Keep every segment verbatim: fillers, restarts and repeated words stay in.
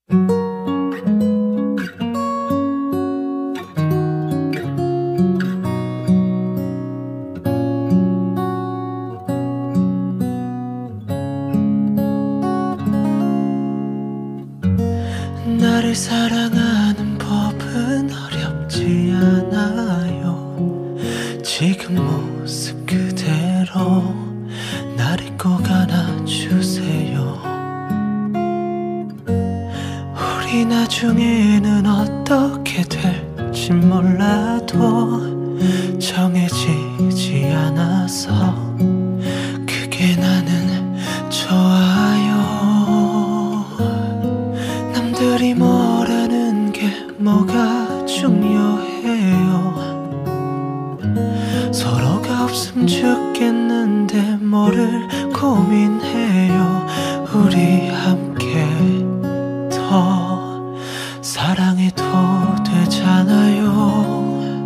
나를 사랑하는 법은 어렵지 않아요. 지금 모습 그대로 나를 꼭 안아주세요. 우리 나중에는 어떻게 될지 몰라도 정해지지 않아서 그게 나는 좋아요. 남들이 뭐라는 게 뭐가 중요해요. 서로가 없음 죽겠는데 뭐를 고민해요. 우리 함께 더 사랑해도 되잖아요.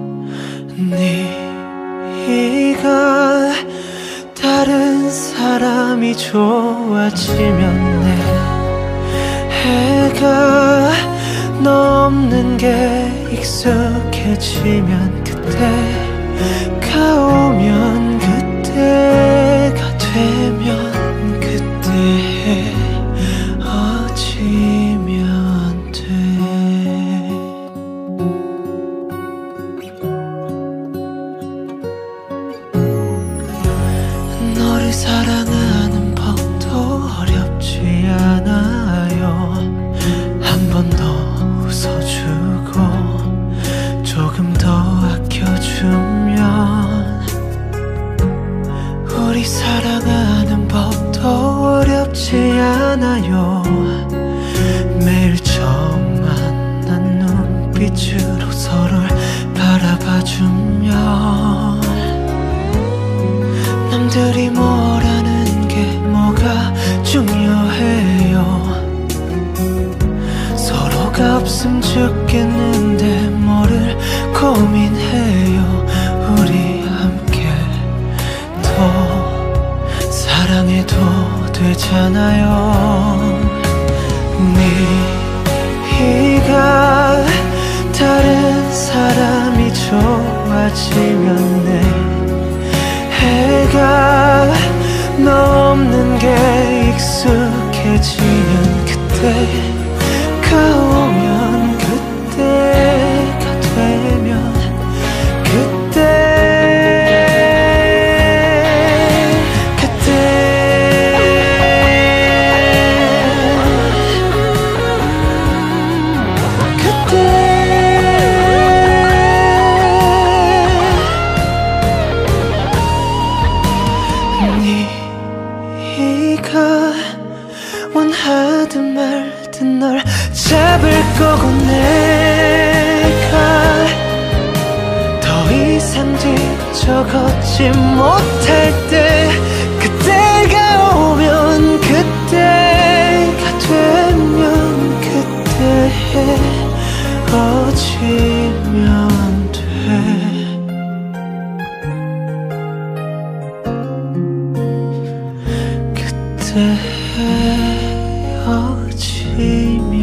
네가 다른 사람이 좋아지면 내 해가 너 없는 게 익숙해지면 그때가 오면 그때가 되면 그때 헤어지면 돼. 너를 사랑하는 법도 어렵지 않아요. 한 번 더 웃어주고 조금 더 아껴주면 우리 사랑하는 법도 어렵지 않아요. 매일 처음 만난 눈빛으로 서로를 바라봐주면 남들이 뭐라는 게 뭐가 중요해요. 서로가 없음 죽겠는데 뭐를 고민해요. 우리 함께 더 사랑해도 되잖아요. 네가 다른 사람이 좋아지면 내 해가 너 없는 게 익숙해지면 그때가 오면 그때가 되면 그때 그때 네가 원하든 말든 널 잡을 거고 내가 더 이상 뒤져 걷지 못할 때 그때가 오면 그때가 되면 그때 헤어지면 돼. 그때 헤어지면